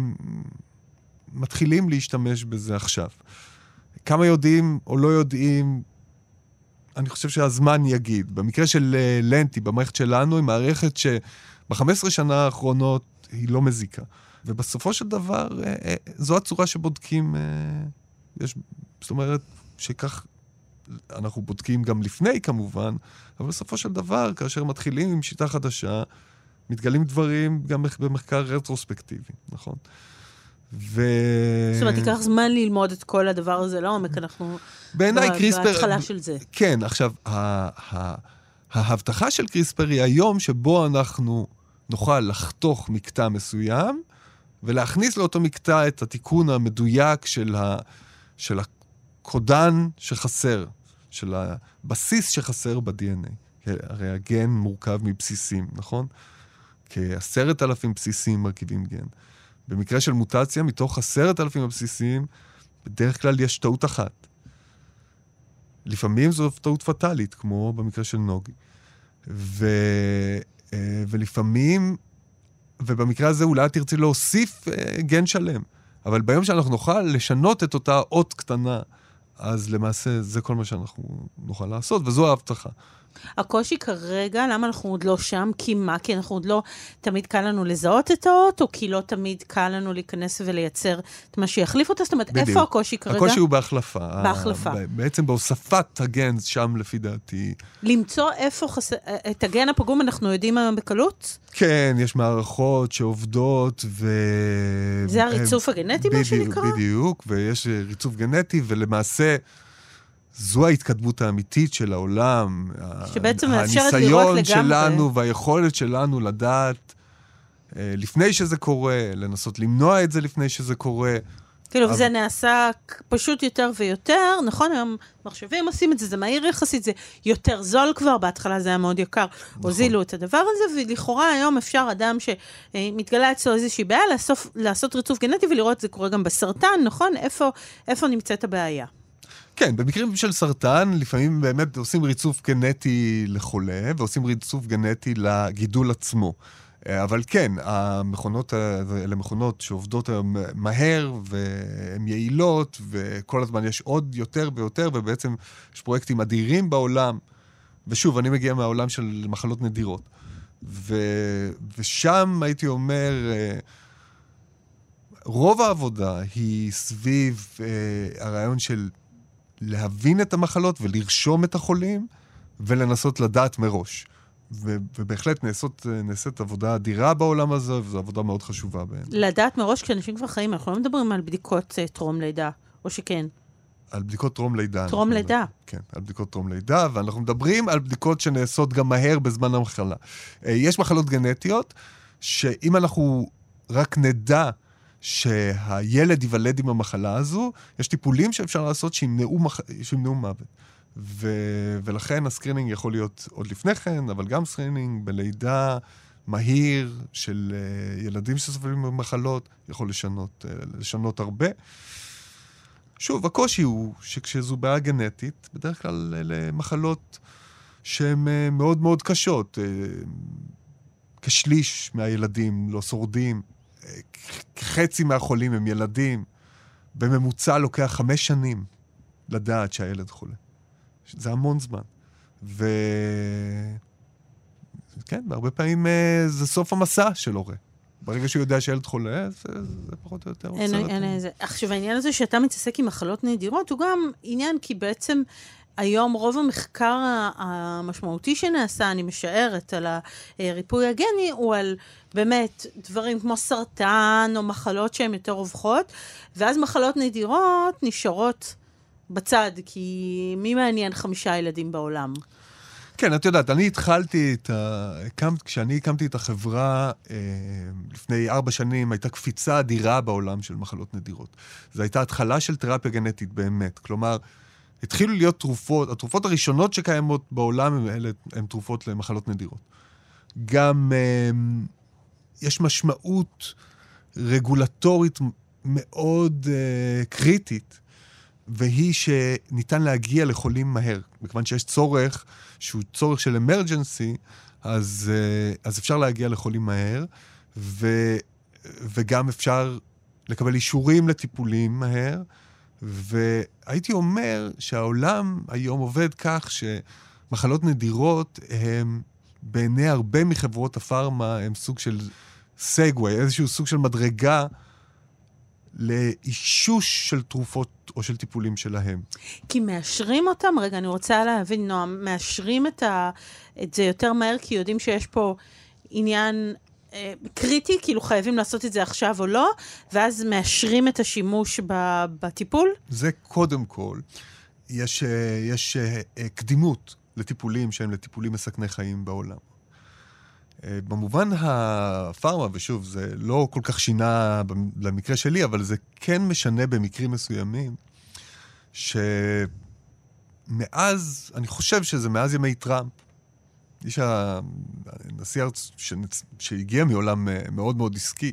מתחילים להשתמש בזה עכשיו. כמה יודעים או לא יודעים, אני חושב שהזמן יגיד. במקרה של לנטי, במערכת שלנו, היא מערכת שב-חמש עשרה שנה האחרונות היא לא מזיקה. ובסופו של דבר, זו הצורה שבודקים, יש, זאת אומרת, שכך אנחנו בודקים גם לפני כמובן, אבל בסופו של דבר, כאשר מתחילים עם שיטה חדשה, מתגלים דברים גם במחקר רטרוספקטיבי, נכון? ו... זאת אומרת, תיקח זמן ללמוד את כל הדבר הזה לעומק, אנחנו בעיניי קריספר... בהתחלה של זה. כן, עכשיו, ההבטחה של קריספר היא היום שבו אנחנו נוכל לחתוך מקטע מסוים, ולהכניס לאותו מקטע את התיקון המדויק של, ה... של הקודן שחסר, של הבסיס שחסר ב-די אן איי. הרי הגן מורכב מבסיסים, נכון? כעשרת אלפים בסיסים מרכיבים גן. במקרה של מוטציה, מתוך עשרת אלפים הבסיסיים, בדרך כלל יש טעות אחת. לפעמים זו טעות פטלית, כמו במקרה של נוגי. ו... ולפעמים, ובמקרה הזה אולי תרצי להוסיף גן שלם. אבל ביום שאנחנו נוכל לשנות את אותה אות קטנה, אז למעשה זה כל מה שאנחנו נוכל לעשות, וזו ההבטחה. הקושי כרגע, למה אנחנו עוד לא שם? כי מה? כי אנחנו עוד לא, תמיד קל לנו לזהות את האות, או כי לא תמיד קל לנו להיכנס ולייצר את מה שיחליף אותה? זאת אומרת, בדיוק. איפה הקושי כרגע? הקושי הוא בהחלפה. בהחלפה. בעצם בהוספת הגן, שם לפי דעתי. למצוא איפה חס... את הגן הפגום אנחנו יודעים היום בקלות? כן, יש מערכות שעובדות ו... זה הריצוף הגנטי, מה שנקרא? בדיוק, ויש ריצוף גנטי, ולמעשה... זו ההתקדמות האמיתית של העולם, שבעצם מאפשרת לראות לגמרי. הניסיון שלנו והיכולת שלנו לדעת לפני שזה קורה, לנסות למנוע את זה לפני שזה קורה, כאילו, וזה נעשה פשוט יותר ויותר, נכון? היום מחשבים עושים את זה, זה מהיר יחסית, זה יותר זול כבר, בהתחלה זה היה מאוד יקר, הוזילו את הדבר הזה, ולכאורה היום אפשר אדם שמתגלה אצלו איזושהי בעיה, לעשות ריצוף גנטי ולראות, זה קורה גם בסרטן, נכון? איפה נמצאת הבעיה? כן, במקרים של סרטן, לפעמים באמת עושים ריצוף גנטי לחולה, ועושים ריצוף גנטי לגידול עצמו. אבל כן, המכונות, אלה מכונות שעובדות מהר, והן יעילות, וכל הזמן יש עוד יותר ויותר, ובעצם יש פרויקטים אדירים בעולם. ושוב, אני מגיע מהעולם של מחלות נדירות. ו, ושם הייתי אומר, רוב העבודה היא סביב הרעיון של להבין את המחלות ולרשום את החולים, ולנסות לדעת מראש. ו- ובהחלט נעשות, נעשית עבודה אדירה בעולם הזה, וזו עבודה מאוד חשובה בהם. לדעת מראש, כשאנשים כבר חיים, אנחנו לא מדברים על בדיקות uh, טרום לידה, או שכן? על בדיקות טרום לידה. טרום לידה. כן, על בדיקות טרום לידה, ואנחנו מדברים על בדיקות שנעשות גם מהר בזמן המחלה. יש מחלות גנטיות, שאם אנחנו רק נדע שהילד ייוולד עם המחלה הזו, יש טיפולים שאפשר לעשות שימנעו, מח... שימנעו מוות. ו... ולכן הסקרינינג יכול להיות עוד לפני כן, אבל גם סקרינינג בלידה מהיר של ילדים שסובלים במחלות, יכול לשנות, לשנות הרבה. שוב, הקושי הוא שכשזו בעיה גנטית, בדרך כלל אלה מחלות שהן מאוד מאוד קשות. כשליש מהילדים לא שורדים, חצי מהחולים הם ילדים, בממוצע לוקח חמש שנים לדעת שהילד חולה. זה המון זמן. ו... כן, בהרבה פעמים זה סוף המסע של הורה. ברגע שהוא יודע שילד חולה, זה, זה פחות או יותר אין, אין איזה. עכשיו, העניין הזה שאתה מתעסק עם מחלות נדירות, הוא גם עניין, כי בעצם היום רוב המחקר המשמעותי שנעשה, אני משערת, על הריפוי הגני, הוא על באמת דברים כמו סרטן, או מחלות שהן יותר רווחות, ואז מחלות נדירות נשארות בצד, כי מי מעניין חמישה ילדים בעולם? כן, את יודעת, אני התחלתי את ה... הקמת, כשאני הקמתי את החברה, אה, לפני ארבע שנים, הייתה קפיצה אדירה בעולם של מחלות נדירות. זו הייתה התחלה של תרפיה גנטית באמת. כלומר, התחילו להיות תרופות, התרופות הראשונות שקיימות בעולם, הן, הן תרופות למחלות נדירות. גם אה, יש משמעות רגולטורית מאוד אה, קריטית, והיא שניתן להגיע לחולים מהר. מכיוון שיש צורך, שהוא צורך של אמרג'נסי, אז, אז אפשר להגיע לחולים מהר, ו, וגם אפשר לקבל אישורים לטיפולים מהר, והייתי אומר שהעולם היום עובד כך שמחלות נדירות הם בעיני הרבה מחברות הפארמה, הם סוג של סגווי, איזשהו סוג של מדרגה, לאישוש של תרופות או של טיפולים שלהם. כי מאשרים אותם, רגע, אני רוצה להבין, נועם, מאשרים את, ה, את זה יותר מהר, כי יודעים שיש פה עניין אה, קריטי, כאילו חייבים לעשות את זה עכשיו או לא, ואז מאשרים את השימוש ב, בטיפול? זה קודם כל. יש, יש אה, קדימות לטיפולים שהם לטיפולים מסכני חיים בעולם. במובן הפארמה, ושוב, זה לא כל כך שינה למקרה שלי, אבל זה כן משנה במקרים מסוימים, שמאז, אני חושב שזה מאז ימי טראמפ, יש הנשיא ארץ שהגיע מעולם מאוד מאוד עסקי,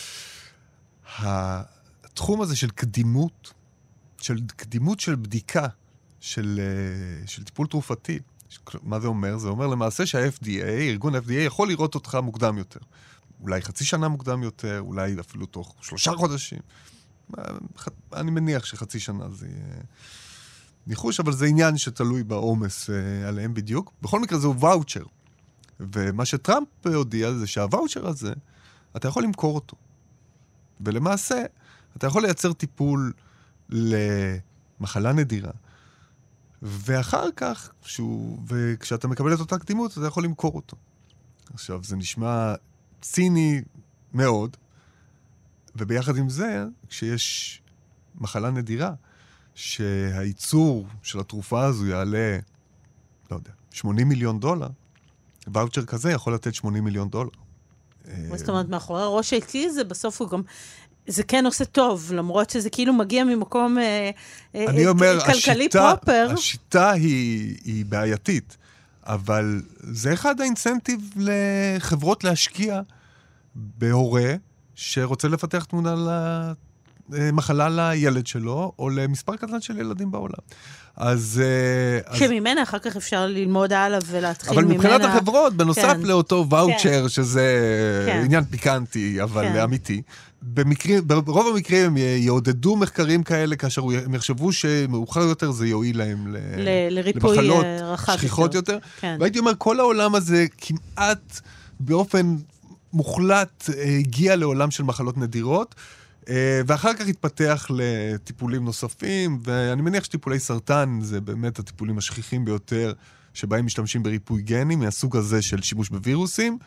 התחום הזה של קדימות, של קדימות של בדיקה, של, של טיפול תרופתי, מה זה אומר? זה אומר למעשה שה-אף די איי, ארגון ה-אף די איי, יכול לראות אותך מוקדם יותר. אולי חצי שנה מוקדם יותר, אולי אפילו תוך שלושה חודשים. אני מניח שחצי שנה זה יהיה ניחוש, אבל זה עניין שתלוי בעומס עליהם בדיוק. בכל מקרה זה ואוצ'ר. ומה שטראמפ הודיע זה שהוואוצ'ר הזה, אתה יכול למכור אותו. ולמעשה, אתה יכול לייצר טיפול למחלה נדירה, ואחר כך, שהוא, וכשאתה מקבל את אותה קדימות, אתה יכול למכור אותו. עכשיו, זה נשמע ציני מאוד, וביחד עם זה, כשיש מחלה נדירה, שהייצור של התרופה הזו יעלה, לא יודע, שמונים מיליון דולר, ואוצ'ר כזה יכול לתת שמונים מיליון דולר. זאת אומרת, מאחורי הראש האיטי זה בסוף הוא גם זה כן עושה טוב, למרות שזה כאילו מגיע ממקום אה, אני אומר, כלכלי השיטה, פרופר. השיטה היא, היא בעייתית, אבל זה אחד האינסנטיב לחברות להשקיע בהורה שרוצה לפתח תמונה למחלה לילד שלו, או למספר קטן של ילדים בעולם. אז... שממנה אחר כך אפשר ללמוד הלאה ולהתחיל ממנה... אבל מבחינת החברות, בנוסף כן. לאותו ואוצ'ר, כן. שזה כן. עניין פיקנטי, אבל כן. אמיתי, במקרים, ברוב המקרים הם יעודדו מחקרים כאלה, כאשר הם יחשבו שמאוחר יותר זה יועיל להם ל... ל... לריפוי למחלות רחב שכיחות יותר. יותר. כן. והייתי אומר, כל העולם הזה כמעט באופן מוחלט הגיע לעולם של מחלות נדירות, ואחר כך התפתח לטיפולים נוספים, ואני מניח שטיפולי סרטן זה באמת הטיפולים השכיחים ביותר, שבהם משתמשים בריפוי גני, מהסוג הזה של שימוש בווירוסים,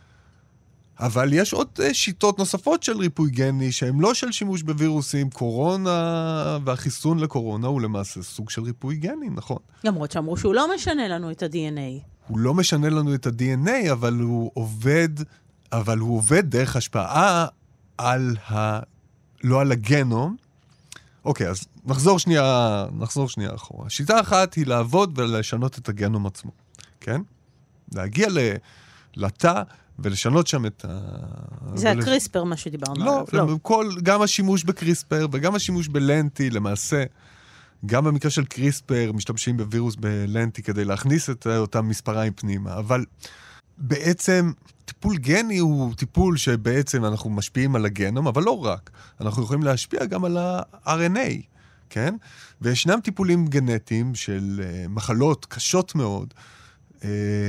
אבל יש עוד שיטות נוספות של ריפוי גני, שהם לא של שימוש בווירוסים, קורונה והחיסון לקורונה הוא למעשה סוג של ריפוי גני, נכון. למרות שאמרו שהוא לא משנה לנו את ה-די אן איי. הוא לא משנה לנו את ה-די אן איי, אבל הוא עובד, אבל הוא עובד דרך השפעה על ה... לא על הגנום. אוקיי, אז נחזור שנייה, נחזור שנייה אחורה. שיטה אחת היא לעבוד ולשנות את הגנום עצמו, כן? להגיע לתא ולשנות שם את ה... זה ולש... הקריספר, מה שדיברנו לא, עליו. לא, כל, גם השימוש בקריספר וגם השימוש בלנטי, למעשה, גם במקרה של קריספר משתמשים בווירוס בלנטי כדי להכניס את אותם מספריים פנימה, אבל בעצם טיפול גני הוא טיפול שבעצם אנחנו משפיעים על הגנום, אבל לא רק. אנחנו יכולים להשפיע גם על ה-אר אן איי, כן? וישנם טיפולים גנטיים של uh, מחלות קשות מאוד, uh,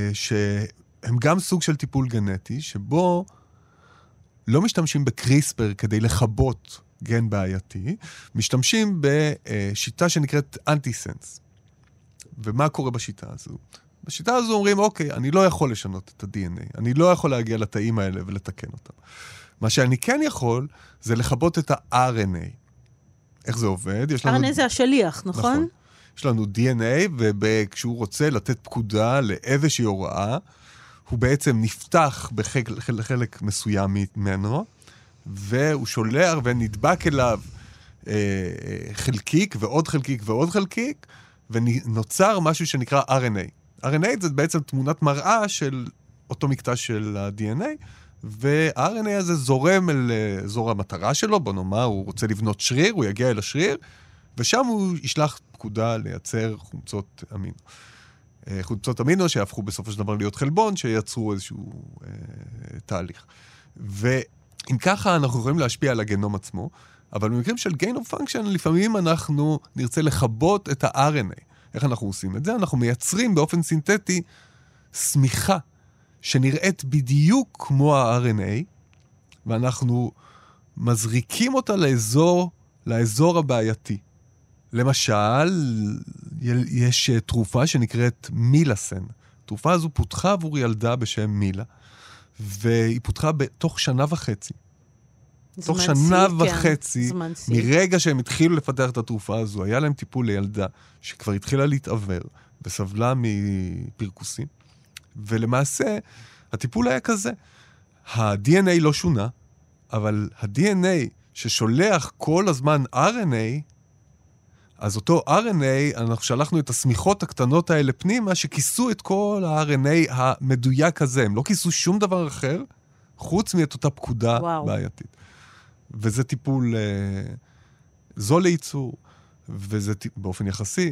שהם גם סוג של טיפול גנטי, שבו לא משתמשים בקריספר כדי לחבות גן בעייתי, משתמשים בשיטה שנקראת אנטיסנס. ומה קורה בשיטה הזו? בשיטה הזו אומרים, אוקיי, אני לא יכול לשנות את ה-די אן איי, אני לא יכול להגיע לתאים האלה ולתקן אותם. מה שאני כן יכול, זה לחבות את ה-אר אן איי. איך זה עובד? יש לנו... אר אן איי זה השליח, נכון? נכון. יש לנו די אן איי, וכשהוא רוצה לתת פקודה לאיזושהי הוראה, הוא בעצם נפתח בחלק מסוים ממנו, והוא שולח ונדבק אליו אה, חלקיק ועוד חלקיק ועוד חלקיק, ונוצר משהו שנקרא אר אן איי. אר אן איי זה בעצם תמונת מראה של אותו מקטע של ה-די אן איי, וה-אר אן איי הזה זורם אל אזור המטרה שלו, בוא נאמר, הוא רוצה לבנות שריר, הוא יגיע אל השריר, ושם הוא ישלח פקודה לייצר חומצות אמינו. חומצות אמינו שיהפכו בסופו של דבר להיות חלבון, שייצרו איזשהו אה, תהליך. ואם ככה אנחנו יכולים להשפיע על הגנום עצמו, אבל במקרים של gain of function, לפעמים אנחנו נרצה לחבות את ה-אר אן איי. איך אנחנו עושים את זה? אנחנו מייצרים באופן סינתטי סמיכה שנראית בדיוק כמו ה-אר אן איי, ואנחנו מזריקים אותה לאזור, לאזור הבעייתי. למשל, יש תרופה שנקראת מילסן. התרופה הזו פותחה עבור ילדה בשם מילה, והיא פותחה בתוך שנה וחצי. תוך שנה וחצי, מרגע שהם התחילו לפתח את התרופה הזו, היה להם טיפול לילדה שכבר התחילה להתעבר וסבלה מפרקוסים, ולמעשה הטיפול היה כזה. ה-די אן איי לא שונה, אבל ה-די אן איי ששולח כל הזמן אר אן איי, אז אותו אר אן איי, אנחנו שלחנו את הסמיכות הקטנות האלה פנימה, שכיסו את כל ה-אר אן איי המדויק הזה. הם לא כיסו שום דבר אחר, חוץ מאת אותה פקודה וואו. בעייתית. וזה טיפול אה, זול לייצור, וזה טיפ, באופן יחסי,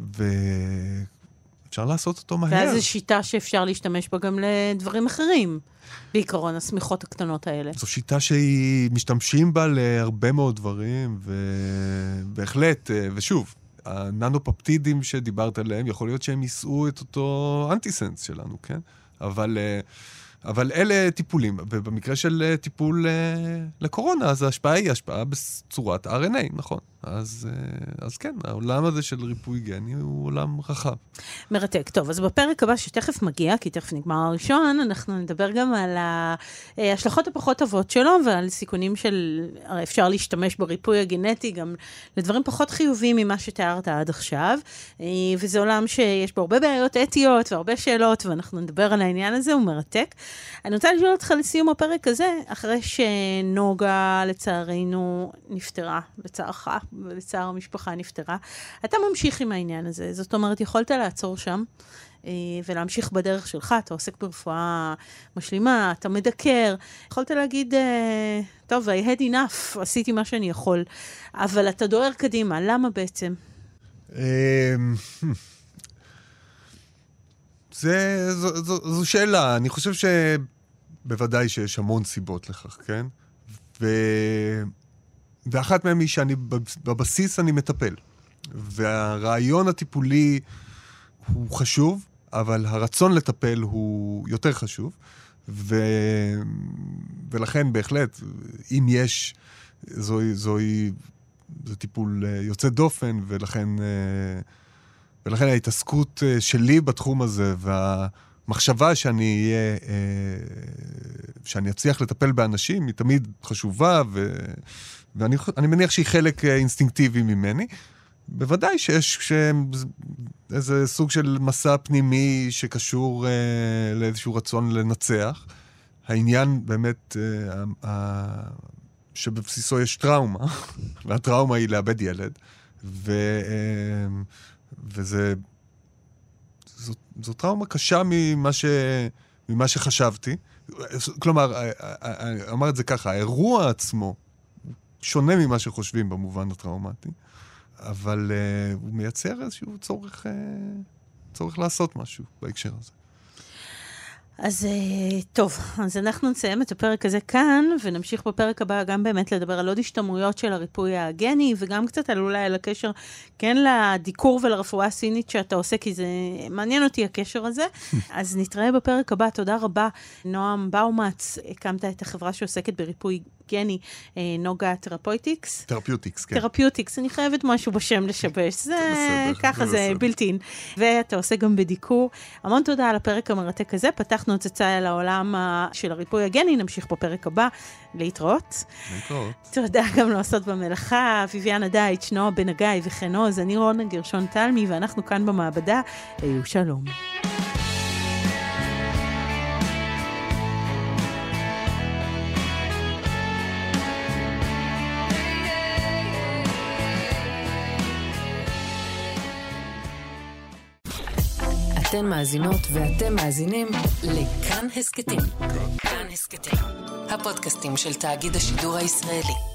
ואפשר לעשות אותו מהר. ואז זו שיטה שאפשר להשתמש בה גם לדברים אחרים, בעיקרון הסמיכות הקטנות האלה. זו שיטה שהיא משתמשים בה להרבה מאוד דברים, ובהחלט, ושוב, הננופפטידים שדיברת עליהם, יכול להיות שהם יישאו את אותו אנטיסנס שלנו, כן? אבל... אבל אלה טיפולים, ובמקרה של טיפול לקורונה, אז ההשפעה היא השפעה בצורת אר אן איי, נכון? אז, אז כן, העולם הזה של ריפוי גני הוא עולם רחב. מרתק. טוב, אז בפרק הבא שתכף מגיע, כי תכף נגמר הראשון, אנחנו נדבר גם על ההשלכות הפחות טובות שלו, ועל סיכונים של, הרי אפשר להשתמש בריפוי הגנטי גם לדברים פחות חיוביים ממה שתיארת עד עכשיו, וזה עולם שיש בו הרבה בעיות אתיות והרבה שאלות, ואנחנו נדבר על העניין הזה, הוא מרתק. אני רוצה לשאול אותך לסיום הפרק הזה, אחרי שנוגה לצערנו נפטרה, לצערך, ולצער המשפחה נפטרה, אתה ממשיך עם העניין הזה. זאת אומרת, יכולת לעצור שם, ולהמשיך בדרך שלך, אתה עוסק ברפואה משלימה, אתה מדקר, יכולת להגיד, טוב, I had enough, עשיתי מה שאני יכול, אבל אתה דוהר קדימה, למה בעצם? זה, זו, זו, זו שאלה, אני חושב שבוודאי שיש המון סיבות לכך, כן? ו... ואחת מהם היא שאני בבסיס אני מטפל. והרעיון הטיפולי הוא חשוב, אבל הרצון לטפל הוא יותר חשוב. ו... ולכן בהחלט, אם יש, זוהי, זוהי, זה טיפול יוצא דופן, ולכן, ולכן ההתעסקות שלי בתחום הזה, והמחשבה שאני אהיה, שאני אצליח לטפל באנשים, היא תמיד חשובה, ו... ואני אני מניח שהיא חלק אינסטינקטיבי ממני. בוודאי שיש איזה סוג של מסע פנימי שקשור אה, לאיזשהו רצון לנצח. העניין באמת אה, אה, שבבסיסו יש טראומה, והטראומה היא לאבד ילד, ו, אה, וזה זו, זו טראומה קשה ממה, ש, ממה שחשבתי. כלומר, אמר את זה ככה, האירוע עצמו שונה ממה שחושבים במובן הטראומטי, אבל uh, הוא מייצר איזשהו צורך, uh, צורך לעשות משהו בהקשר הזה. אז טוב, אז אנחנו נסיים את הפרק הזה כאן, ונמשיך בפרק הבא גם באמת לדבר על עוד השתמעויות של הריפוי הגני, וגם קצת על אולי על הקשר, כן, לדיקור ולרפואה הסינית שאתה עושה, כי זה מעניין אותי הקשר הזה. אז נתראה בפרק הבא, תודה רבה. נועם באומץ, הקמת את החברה שעוסקת בריפוי גני, נוגה תרפויטיקס. תרפיוטיקס, כן. תרפיוטיקס, אני חייבת משהו בשם לשבש, זה ככה זה בלתין. ואתה עושה גם בדיקור. המון תודה על הפרק המרתק הזה, פתחנו את הצעה על העולם של הריפוי הגני, נמשיך בפרק הבא, להתראות. להתראות. תודה גם לעשות במלאכה, ויביאנה דייץ', נועה בן הגיא וכן עוז, אני רונה גרשון תלמי, ואנחנו כאן במעבדה, היו שלום. אתן מאזינות ואתם מאזינים לכאן הסקטים. כאן הסקטים, הפודקאסטים של תאגיד השידור הישראלי.